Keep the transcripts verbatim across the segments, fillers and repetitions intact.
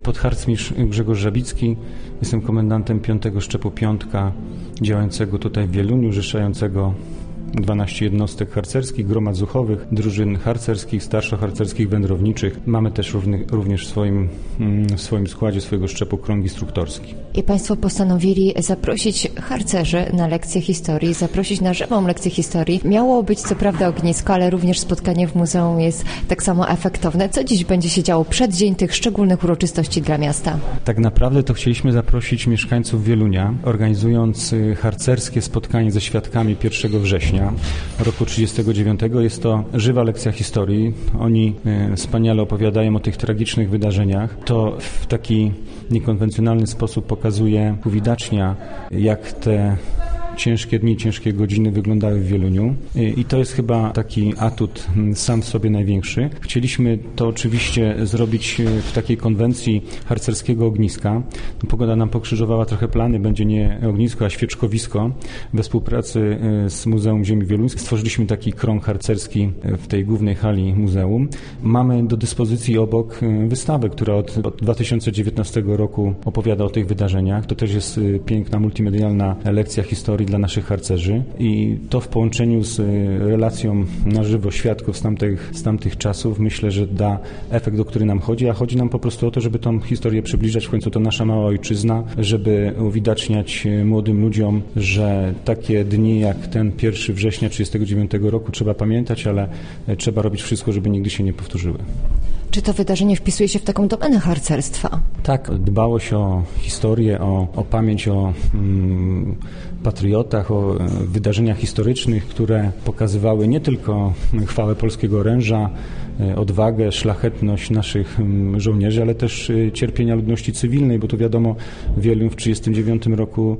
Podharcmistrz Grzegorz Żabicki, jestem komendantem piątego szczepu Piątka, działającego tutaj w Wieluniu, zrzeszającego dwanaście jednostek harcerskich, gromad zuchowych, drużyn harcerskich, starszoharcerskich, wędrowniczych. Mamy też równy, również w swoim, w swoim składzie swojego szczepu krąg instruktorski. I Państwo postanowili zaprosić harcerzy na lekcję historii, zaprosić na żywą lekcję historii. Miało być co prawda ognisko, ale również spotkanie w muzeum jest tak samo efektowne. Co dziś będzie się działo przed dzień tych szczególnych uroczystości dla miasta? Tak naprawdę to chcieliśmy zaprosić mieszkańców Wielunia, organizując harcerskie spotkanie ze świadkami pierwszego września roku trzydziestego dziewiątego. Jest to żywa lekcja historii. Oni e, wspaniale opowiadają o tych tragicznych wydarzeniach. To w taki niekonwencjonalny sposób pokazuje, uwidacznia, jak te ciężkie dni, ciężkie godziny wyglądały w Wieluniu i to jest chyba taki atut sam w sobie największy. Chcieliśmy to oczywiście zrobić w takiej konwencji harcerskiego ogniska. Pogoda nam pokrzyżowała trochę plany, będzie nie ognisko, a świeczkowisko. We współpracy z Muzeum Ziemi Wieluńskiej stworzyliśmy taki krąg harcerski w tej głównej hali muzeum. Mamy do dyspozycji obok wystawę, która od, od dwa tysiące dziewiętnastego roku opowiada o tych wydarzeniach. To też jest piękna, multimedialna lekcja historii dla naszych harcerzy i to w połączeniu z relacją na żywo świadków z tamtych, z tamtych czasów myślę, że da efekt, o który nam chodzi, a chodzi nam po prostu o to, żeby tą historię przybliżać, w końcu to nasza mała ojczyzna, żeby uwidaczniać młodym ludziom, że takie dni jak ten pierwszego września trzydziestego dziewiątego roku trzeba pamiętać, ale trzeba robić wszystko, żeby nigdy się nie powtórzyły. Czy to wydarzenie wpisuje się w taką domenę harcerstwa? Tak, dbałość o historię, o, o pamięć o mm, patriotach, o wydarzeniach historycznych, które pokazywały nie tylko chwałę polskiego oręża, odwagę, szlachetność naszych żołnierzy, ale też cierpienia ludności cywilnej, bo to wiadomo, Wieluń w tysiąc dziewięćset trzydziestym dziewiątym roku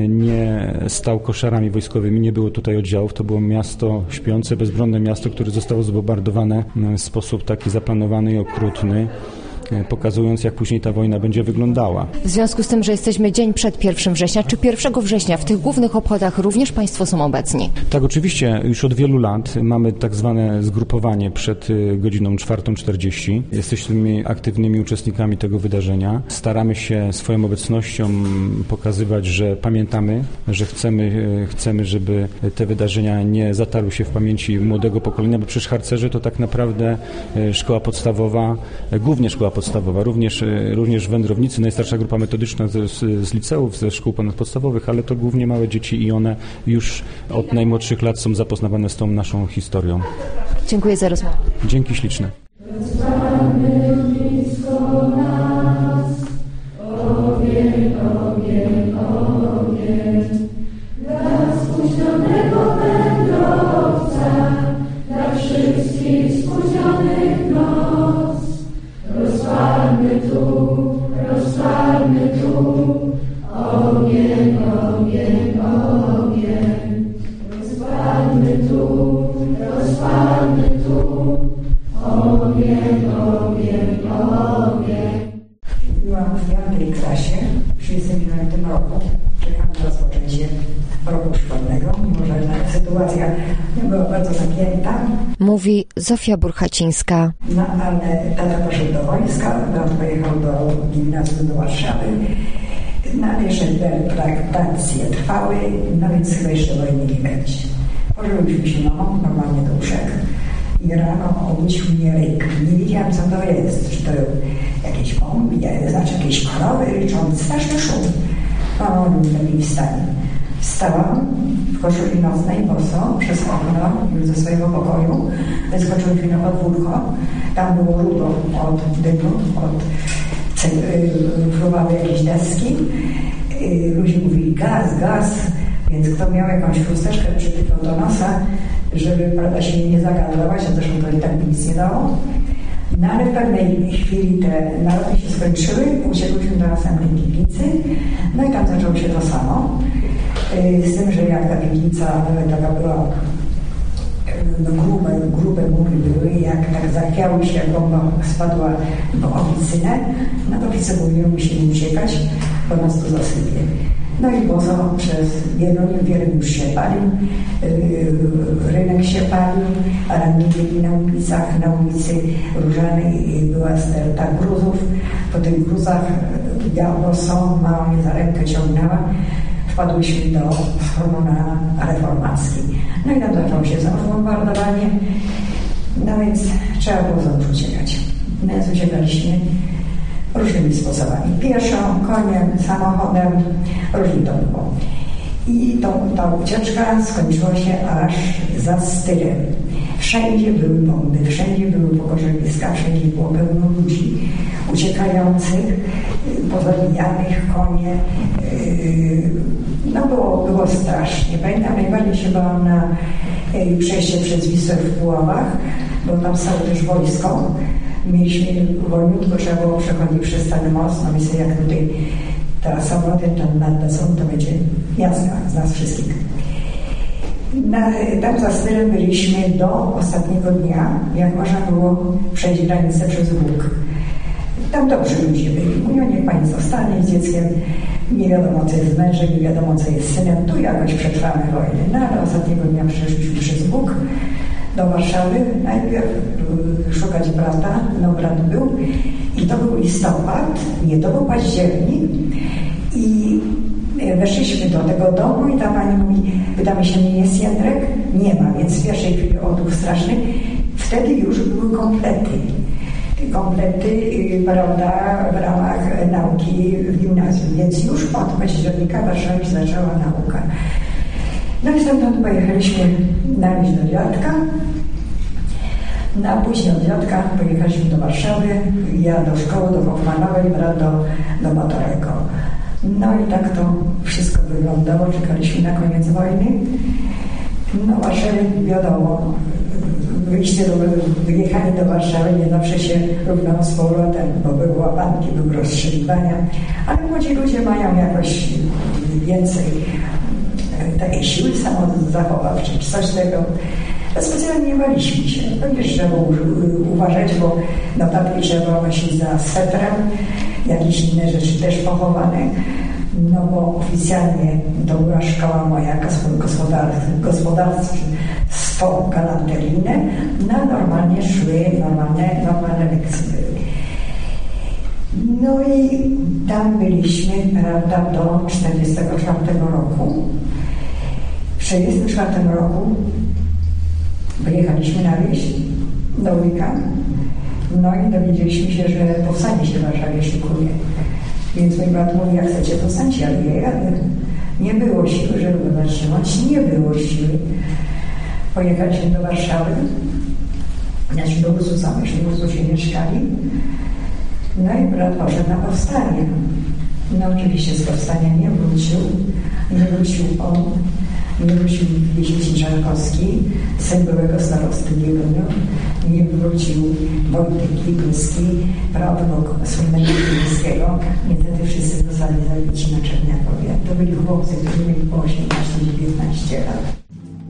nie stał koszarami wojskowymi, nie było tutaj oddziałów, to było miasto śpiące, bezbronne miasto, które zostało zbombardowane w sposób taki zaplanowany i okrutny, pokazując, jak później ta wojna będzie wyglądała. W związku z tym, że jesteśmy dzień przed pierwszego września, czy pierwszego września w tych głównych obchodach również Państwo są obecni? Tak, oczywiście. Już od wielu lat mamy tak zwane zgrupowanie przed godziną czwartą czterdzieści. Jesteśmy aktywnymi uczestnikami tego wydarzenia. Staramy się swoją obecnością pokazywać, że pamiętamy, że chcemy, chcemy, żeby te wydarzenia nie zatarły się w pamięci młodego pokolenia, bo przecież harcerze to tak naprawdę szkoła podstawowa, głównie szkoła podstawowa, również, również wędrownicy, najstarsza grupa metodyczna z, z liceów, ze szkół ponadpodstawowych, ale to głównie małe dzieci i one już od najmłodszych lat są zapoznawane z tą naszą historią. Dziękuję za rozmowę. Dzięki śliczne. Rozpalmy tu, rozpalmy tu, ogień, ogień, ogień. Rozpalmy tu, rozpalmy tu, ogień, ogień, ogień. Byłam w piątej klasie w trzydziestym dziewiątym roku. Czekam na rozpoczęcie roku szkolnego, mimo że ta sytuacja nie była bardzo napięta. Mówi Zofia Burchacińska. No ale tata poszedł do wojska, brat pojechał do gimnazjum do Warszawy. No ale jeszcze rekrutacje trwały, no więc chyba jeszcze wojny nie będzie. Położyliśmy się mamą, normalnie do łóżek i rano obudził mnie ryk. Nie wiedziałam, co to jest, czy to jakieś bomby, znaczy jakieś krowy ryczące, straszny szum. Mama mi mi wstanie. Wstałam w koszuli nocnej, boso, przez okno ze swojego pokoju. Wyskoczyliśmy na podwórko. Tam było rudo od dymu, od fruwały jakieś deski. Ludzie mówili gaz, gaz, więc kto miał jakąś chusteczkę przytypał do nosa, żeby prawda, się nie zagazować, a zresztą to i tak by nic nie dało. No ale w pewnej chwili te naloty się skończyły, uciekliśmy do następnej piwnicy, no i tam zaczęło się to samo. Z tym, że jak ta piwnica taka była, no grube, grube mury były, jak tak zachwiały się, jak bomba spadła w oficynę, no to wszyscy mówili, musimy uciekać, bo nas tu zasypie. No i bozo przez Wieluń, Wieluń już się palił, rynek się palił, ale nie mieli na ulicach, na ulicy Różanej była sterta gruzów. Po tych gruzach biało są, mała mnie za rękę ciągnęła. Wpadłyśmy do schronu na reformackiej. No i tam zaczęło się znowu bombardowanie. No więc trzeba było znowu uciekać. No więc uciekaliśmy różnymi sposobami. Pieszo, koniem, samochodem, różnie to było. I to, ta ucieczka skończyła się aż za Styrem. Wszędzie były bomby, wszędzie były pogorzewiska, wszędzie było pełno ludzi uciekających, pozabijanych, konie. No było, było strasznie. Pamiętam, najbardziej się bałam na przejście przez Wisłę w Puławach, bo tam stało też wojsko. Mieliśmy wolniutko, trzeba było przechodzić przez ten most. No myślę, jak tutaj teraz samoloty tam nadlecą, to będzie jazda z nas wszystkich. Na, tam za Styrem byliśmy do ostatniego dnia, jak można było przejść granicę przez Bóg. Tam dobrzy ludzie byli. Mówią, niech pani zostanie z dzieckiem, nie wiadomo co jest z mężem, nie wiadomo co jest z synem, tu jakoś przetrwamy wojnę. No ale ostatniego dnia przeszliśmy przez Bóg do Warszawy, najpierw szukać brata, no brat był i to był listopad, nie, to był październik i weszliśmy do tego domu i ta pani mówi, pytamy się, nie jest Jędrek? Nie ma, więc w pierwszej chwili odruch straszny. Wtedy już były komplety. Komplety, prawda, w ramach nauki w gimnazjum, więc już od października w Warszawie się zaczęła nauka. No i stamtąd pojechaliśmy na wieś do dziadka, no a później od dziadka pojechaliśmy do Warszawy, ja do szkoły, do Hoffmanowej, brat do, do Batorego. No i tak to wszystko wyglądało, czekaliśmy na koniec wojny. No w Warszawie wiadomo, wyjście do, wyjechanie do Warszawy nie zawsze się równało z powrotem, bo były łapanki, były rozstrzeliwania, ale młodzi ludzie mają jakoś więcej takiej siły samozachowawczej, czy coś tego. Specjalnie nie baliśmy się. Pewnie trzeba uważać, bo notatki trzeba nosić za swetrem, jakieś inne rzeczy też pochowane, no bo oficjalnie to była szkoła moja gospodarstwo galanteryjne, no normalnie szły normalne, normalne lekcje były. No i tam byliśmy, prawda, do czterdziestego czwartego roku. W czterdziestym czwartym roku wyjechaliśmy na wieś do wujka, no i dowiedzieliśmy się, że powstanie się w Warszawie szykuje. Więc mój brat mówi, jak chcecie, to stańcie, ale ja jadę. Nie było siły, żeby go zatrzymać, nie było siły. Pojechaliśmy do Warszawy, znaczy do Ursusa, myśmy w Ursusie mieszkali. No i brat poszedł na powstanie. No oczywiście z powstania nie wrócił. Nie wrócił on, nie wrócił Wiesiecin Żarkowski, syn byłego starosty Wieluniu. Nie wrócił Wojtek Kibilski, prawnuk słynnego Kibilskiego. Niestety wszyscy zostali zabici na Czerniakowie. To byli chłopcy, którzy mieli po osiemnaście dziewiętnaście lat.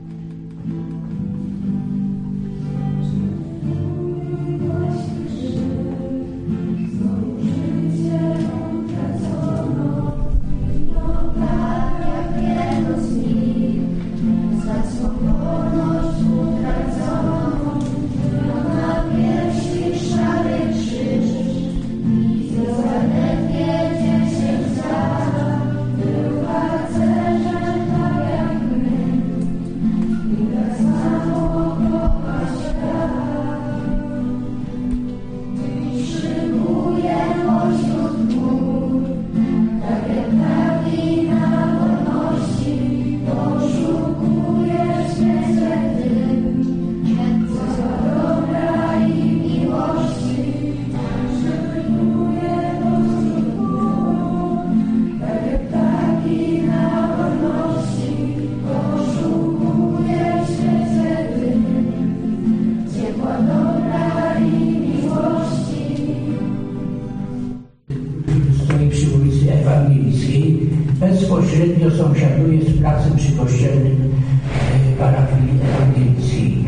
Bezpośrednio sąsiaduje z placem przykościelnym parafii ewangelickiej.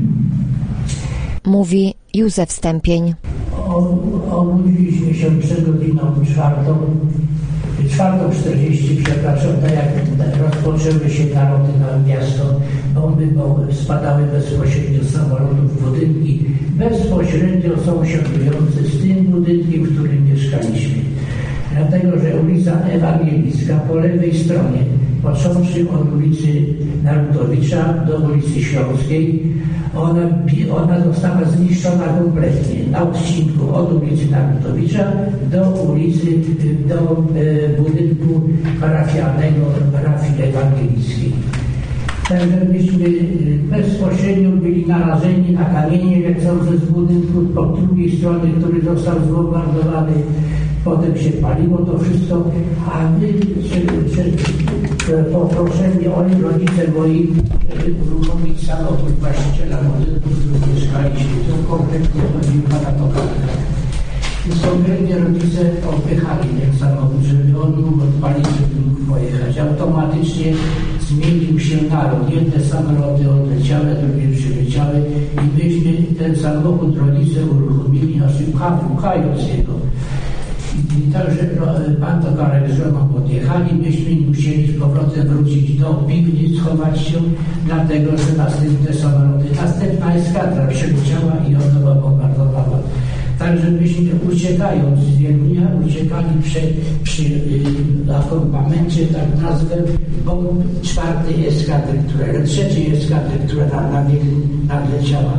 Mówi Józef Stępień. Obudziliśmy się przed godziną czwartą czwartą czterdzieści, przepraszam, tak jak rozpoczęły się naloty na miasto, bomby spadały bezpośrednio z samolotów w budynki, bezpośrednio sąsiadujące z tym budynkiem, w którym mieszkaliśmy. Dlatego, że ulica Ewangelicka po lewej stronie, począwszy od ulicy Narutowicza do ulicy Śląskiej, ona, ona została zniszczona kompletnie na odcinku od ulicy Narutowicza do ulicy, do e, budynku parafialnego parafii ewangelickiej. Także myśmy bezpośrednio byli narażeni na kamienie lecące z budynku po drugiej stronie, który został zbombardowany. Potem się paliło to wszystko, a my poproszeni oni, rodzice moi, żeby uruchomić samochód właściciela budynku, w którym mieszkaliśmy. To konkretnie chodziło pana Tokarka. Więc konkretnie rodzice odpychali ten samochód, żeby on mógł odpalić, żeby mógł pojechać. Automatycznie zmienił się naród. Jedne samoloty odleciały, drugie przyleciały i myśmy ten samochód rodzice uruchomili, znaczy pchając jego. I także pan Tokarek z żoną podjechali, myśmy musieli z powrotem wrócić do piwnic, schować się, dlatego że następne samoloty, następna eskadra przyleciała i ona bombardowała. Także myśmy uciekając z Wielunia, uciekali przy, przy yy, akompamencie, tak nazwę, bomb czwartej eskadry, która, trzeciej eskadry, która na, na Wieluń nadleciała.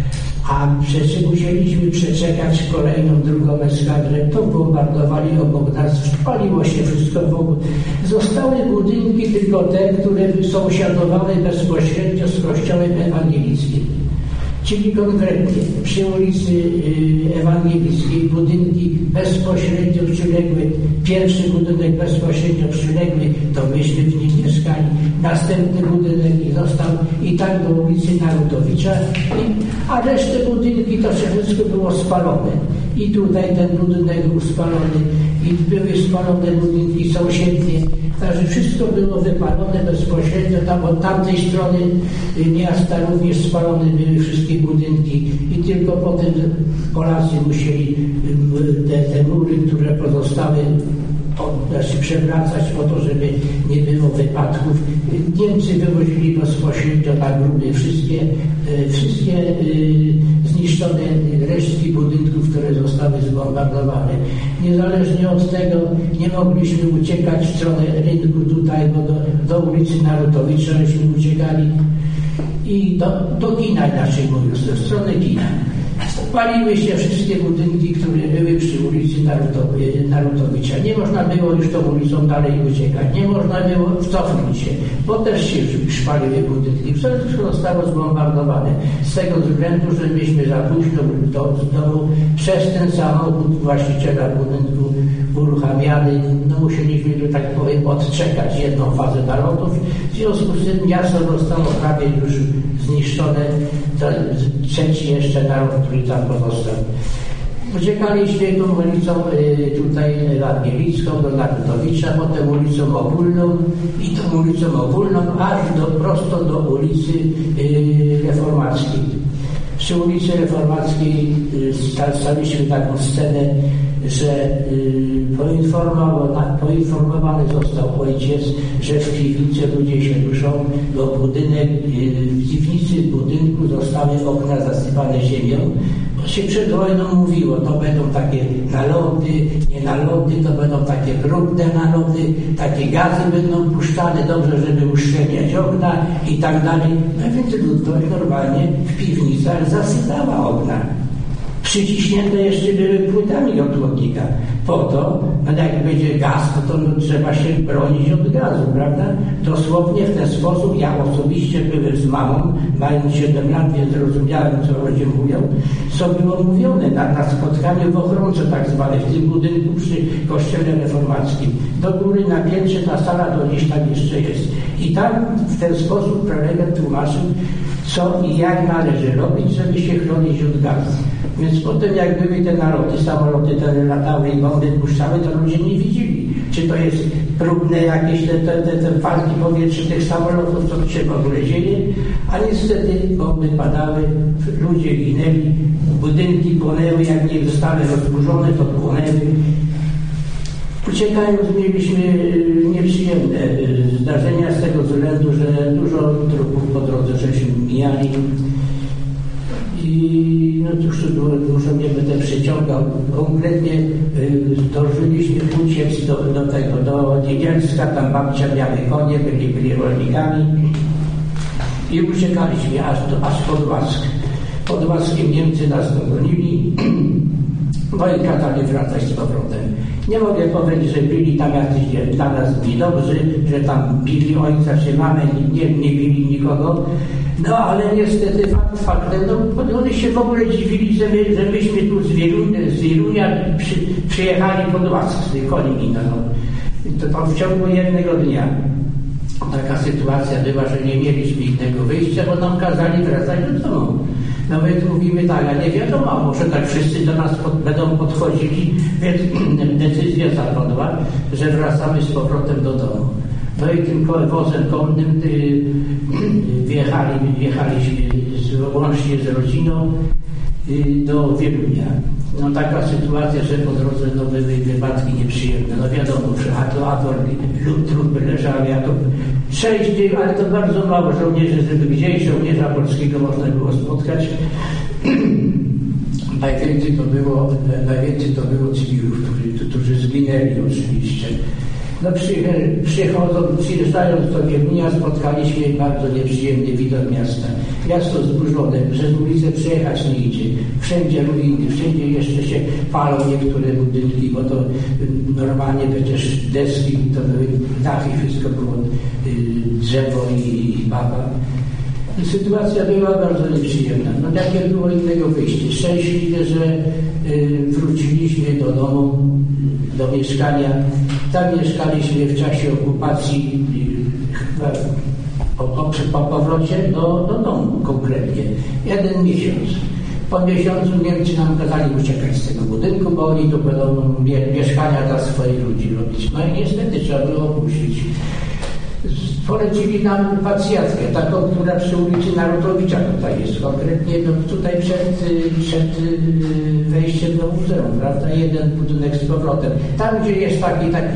A przecież musieliśmy przeczekać kolejną, drugą eskadrę, to bombardowali obok nas, paliło się wszystko wokół. Zostały budynki tylko te, które sąsiadowały bezpośrednio z kościołem ewangelickim. Czyli konkretnie przy ulicy Ewangelickiej budynki bezpośrednio przyległy, pierwszy budynek bezpośrednio przyległy, to myśmy w nim mieszkali, następny budynek został i tak do ulicy Narutowicza, i, a resztę budynki to wszystko było spalone. I tutaj ten budynek był spalony, i były spalone budynki sąsiednie. Także wszystko było wypalone bezpośrednio, tam od tamtej strony miasta również spalone były wszystkie budynki i tylko potem Polacy musieli te, te mury, które pozostały, znaczy przewracać po to, żeby nie było wypadków. Niemcy wywozili bezpośrednio na gruby wszystkie, wszystkie zniszczone resztki budynków, które zostały zbombardowane. Niezależnie od tego nie mogliśmy uciekać w stronę rynku tutaj, bo do, do ulicy Narutowicza żeśmy uciekali i do, do kina, inaczej mówiąc, w stronę kina. Paliły się wszystkie budynki, które były przy ulicy Narutowicza. Nie można było już tą ulicą dalej uciekać. Nie można było cofnąć się, bo też się już paliły budynki. Wszystko zostało zbombardowane. Z tego względu, że myśmy za późno do domu przez ten samochód właściciela budynku uruchamiany, no musieliśmy, że tak powiem, odczekać jedną fazę nalotów. W związku z tym miasto zostało prawie już zniszczone. To trzeci jeszcze naród, który tam pozostał. Uciekaliśmy tą ulicą y, tutaj Ewangelicką do Narutowicza, potem ulicą Ogólną i tą ulicą Ogólną aż do, prosto do ulicy y, Reformackiej. Przy ulicy Reformackiej y, staliśmy taką scenę, że y, poinformowany, poinformowany został ojciec, że w piwnicy ludzie się duszą, bo budynek, y, w piwnicy budynku zostały okna zasypane ziemią. Bo się przed wojną mówiło, to będą takie naloty, nie naloty, to będą takie brudne naloty, takie gazy będą puszczane, dobrze, żeby uszczelniać okna i tak dalej. No więc ludność normalnie w piwnicach zasypała okna. Przyciśnięte jeszcze były płytami od chłodnika. Po to, no jak będzie gaz, to, to no, trzeba się bronić od gazu, prawda? Dosłownie w ten sposób ja osobiście byłem z mamą, mając siedem lat, więc rozumiałem, co ludzie mówią, co było mówione na, na spotkaniu w Ochronce tak zwanej, w tym budynku przy kościele reformackim. Do góry na piętrze ta sala do dziś tam jeszcze jest. I tam w ten sposób prelegent tłumaczył, co i jak należy robić, żeby się chronić od gazu. Więc potem jak były te naloty, samoloty te latały i bomby puszczały, to ludzie nie widzieli, czy to jest próbne jakieś te, te, te, te walki powietrzne tych samolotów, co się w ogóle dzieje, a niestety bomby padały, ludzie ginęli, budynki płonęły, jak nie zostały rozburzone, to płonęły. Uciekając mieliśmy nieprzyjemne zdarzenia z tego względu, że dużo trupów po drodze żeśmy mijali. I no cóż, dużo nie będę przyciągał. Konkretnie zdążyliśmy uciec do, do tego, do Niedzielska, tam babcia miały konie, byli, byli rolnikami i uciekaliśmy aż, do, aż pod Łask. Pod Łaskiem Niemcy nas dogonili, no i kazali wracać z powrotem. Nie mogę powiedzieć, że byli tam jacyś dla nas niedobrzy, że tam bili ojca czy mamę, nie, nie bili nikogo. No ale niestety fakt faktem, no oni się w ogóle dziwili, że, my, że myśmy tu z Wielunia, z Wielunia przy, przyjechali pod Łask z tych koni. No. To, to w ciągu jednego dnia taka sytuacja była, że nie mieliśmy innego wyjścia, bo nam kazali wracać do domu. No więc mówimy tak, a nie wiadomo, może tak wszyscy do nas pod, będą podchodzili, więc decyzja zapadła, że wracamy z powrotem do domu. No i tym wozem konnym y, wjechali, wjechaliśmy z, łącznie z rodziną y, do Wielunia. No taka sytuacja, że po drodze no, były wypadki nieprzyjemne. No wiadomo, że Ador lub trupy leżały, jako sześć, ale to bardzo mało żołnierzy, żeby gdzieś żołnierza polskiego można było spotkać. Najwięcej to było, najwięcej to było cywilów, którzy, którzy zginęli oczywiście. No przychodzą, przyjeżdżając do Wielunia spotkaliśmy bardzo nieprzyjemny widok miasta. Miasto zburzone, przez ulicę przejechać nie idzie. Wszędzie ruiny, wszędzie jeszcze się palą niektóre budynki, bo to normalnie przecież deski, to były dachy, wszystko było drzewo i, i baba. I sytuacja była bardzo nieprzyjemna. No jakie było innego wyjście? Szczęśliwie, że y, wróciliśmy do domu, do mieszkania. Tam mieszkaliśmy w czasie okupacji y, po, po, po powrocie do, do domu konkretnie. Jeden miesiąc. Po miesiącu Niemcy nam kazali uciekać z tego budynku, bo oni tu będą mie mieszkania dla swoich ludzi robić. No i niestety trzeba było opuścić. Polecili nam pacjatkę, taką, która przy ulicy Narutowicza tutaj jest, konkretnie no, tutaj przed, przed wejściem do muzeum, prawda, jeden budynek z powrotem. Tam, gdzie jest taki, taki,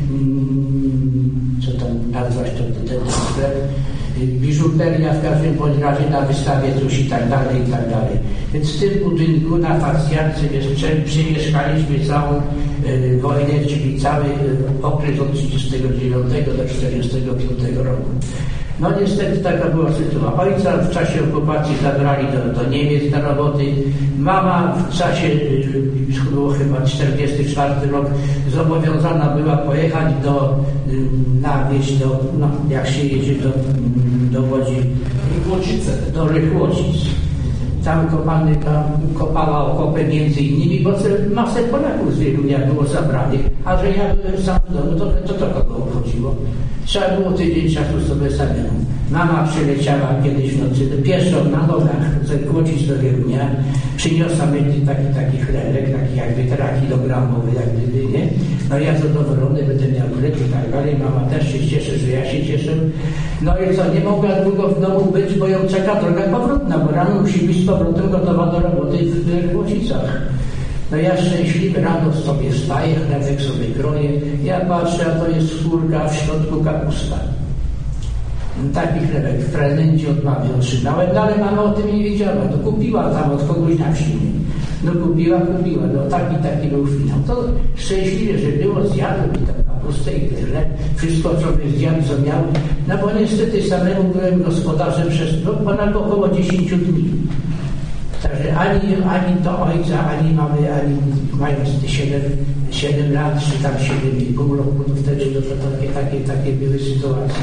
co tam nazwać, to ten sklep, biżuteria w każdym bądź razie na wystawie coś i tak dalej, i tak dalej. Więc w tym budynku na pacjatce przemieszkaliśmy całą y, wojnę, czyli cały y, okres od trzydziestego dziewiątego do czterdziestego piątego roku. No niestety taka była sytuacja. Ojca w czasie okupacji zabrali do, do Niemiec na roboty. Mama w czasie, y, było chyba czterdziesty czwarty rok, zobowiązana była pojechać do, y, na wieś, do, no, jak się jedzie do, do Łodzi, do Rychłocic. Tam kopany, tam kopała okopy między innymi, bo masę Polaków z Wielunia było zabranych, a że ja byłem sam w domu, to, to, to kogo obchodziło? Trzeba było tydzień czasu sobie samemu. Mama przyleciała kiedyś w nocy, pieszo na nogach, z Kłocic do Wielunia, przyniosła mi taki, taki chlebek, taki jakby tera kilogramowy, jak gdyby, nie? No ja zadowolony, będę miał chleb i tak dalej, mama też się cieszy, że ja się cieszę. No i co, nie mogła długo w domu być, bo ją czeka droga powrotna, bo rano musi być z powrotem gotowa do roboty w Kłocicach. No ja szczęśliwy rano sobie wstaję, chlebek sobie kroję, ja patrzę, a to jest skórka, a w środku kapusta. Taki chlebek w prezencie od mamy otrzymałem, no ale mama o tym nie wiedziała, to kupiła tam od kogoś na wsi. No kupiła, kupiła, no taki, taki był finał. To szczęśliwie, że było, zjadłem i tam kapustę i tyle, wszystko co by zjadł, co miał, no bo niestety samemu byłem gospodarzem przez no, ponad około dziesięciu dni. Także ani, ani to ojca, ani mamy, ani mając te siedem lat, czy tam siedem i pół roku, to wtedy to, to takie, takie, takie były sytuacje.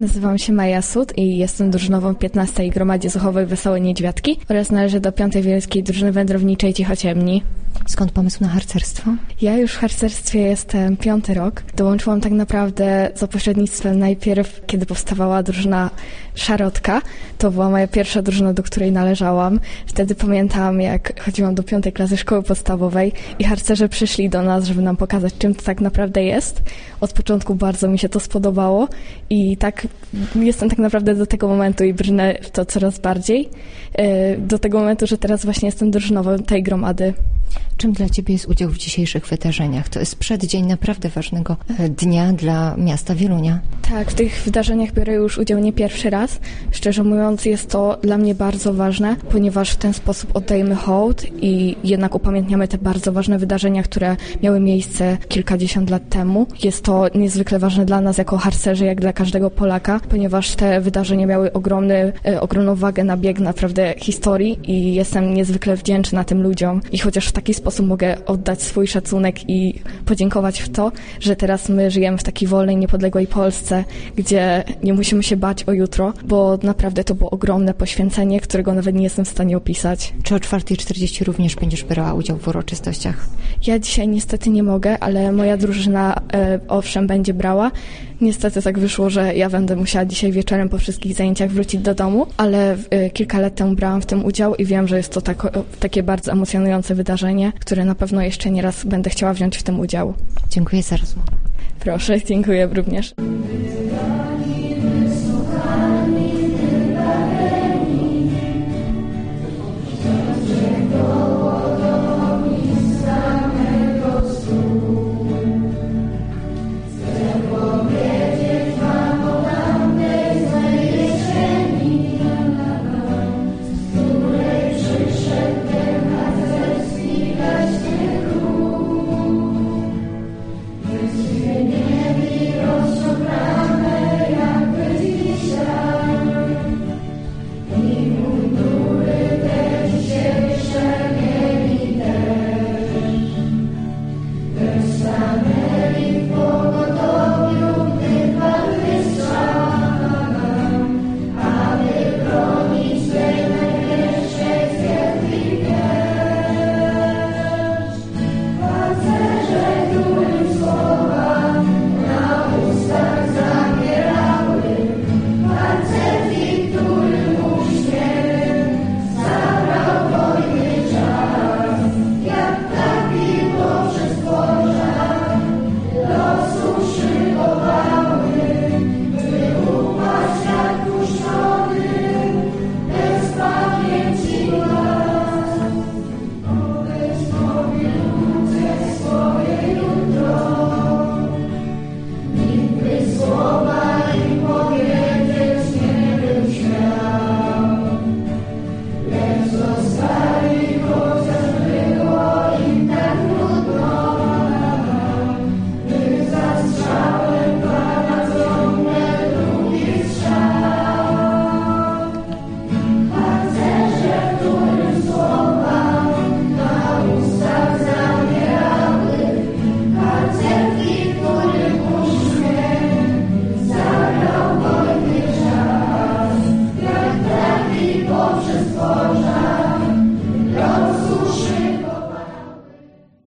Nazywam się Maja Sud i jestem drużynową piętnastej Gromadzie Zuchowej Wesołe Niedźwiadki oraz należę do piątej Wiejskiej Drużyny Wędrowniczej Cichociemni. Skąd pomysł na harcerstwo? Ja już w harcerstwie jestem piąty rok. Dołączyłam tak naprawdę za pośrednictwem najpierw, kiedy powstawała drużyna Szarotka. To była moja pierwsza drużyna, do której należałam. Wtedy pamiętam, jak chodziłam do piątej klasy szkoły podstawowej i harcerze przyszli do nas, żeby nam pokazać, czym to tak naprawdę jest. Od początku bardzo mi się to spodobało i tak jestem tak naprawdę do tego momentu i brnę w to coraz bardziej. Do tego momentu, że teraz właśnie jestem drużynową tej gromady. Czym dla Ciebie jest udział w dzisiejszych wydarzeniach? To jest przeddzień naprawdę ważnego dnia dla miasta Wielunia. Tak, w tych wydarzeniach biorę już udział nie pierwszy raz. Szczerze mówiąc, jest to dla mnie bardzo ważne, ponieważ w ten sposób oddajemy hołd i jednak upamiętniamy te bardzo ważne wydarzenia, które miały miejsce kilkadziesiąt lat temu. Jest to niezwykle ważne dla nas jako harcerzy, jak dla każdego Polaka, ponieważ te wydarzenia miały ogromny, ogromną wagę na bieg naprawdę historii i jestem niezwykle wdzięczna tym ludziom. I chociaż w taki sposób mogę oddać swój szacunek i podziękować w to, że teraz my żyjemy w takiej wolnej, niepodległej Polsce, gdzie nie musimy się bać o jutro, bo naprawdę to było ogromne poświęcenie, którego nawet nie jestem w stanie opisać. Czy o czwartej czterdzieści również będziesz brała udział w uroczystościach? Ja dzisiaj niestety nie mogę, ale moja drużyna e, owszem będzie brała. Niestety tak wyszło, że ja będę musiała dzisiaj wieczorem po wszystkich zajęciach wrócić do domu, ale e, kilka lat temu brałam w tym udział i wiem, że jest to tak, o, takie bardzo emocjonujące wydarzenie, które na pewno jeszcze nie raz będę chciała wziąć w tym udział. Dziękuję za rozmowę. Proszę, dziękuję również.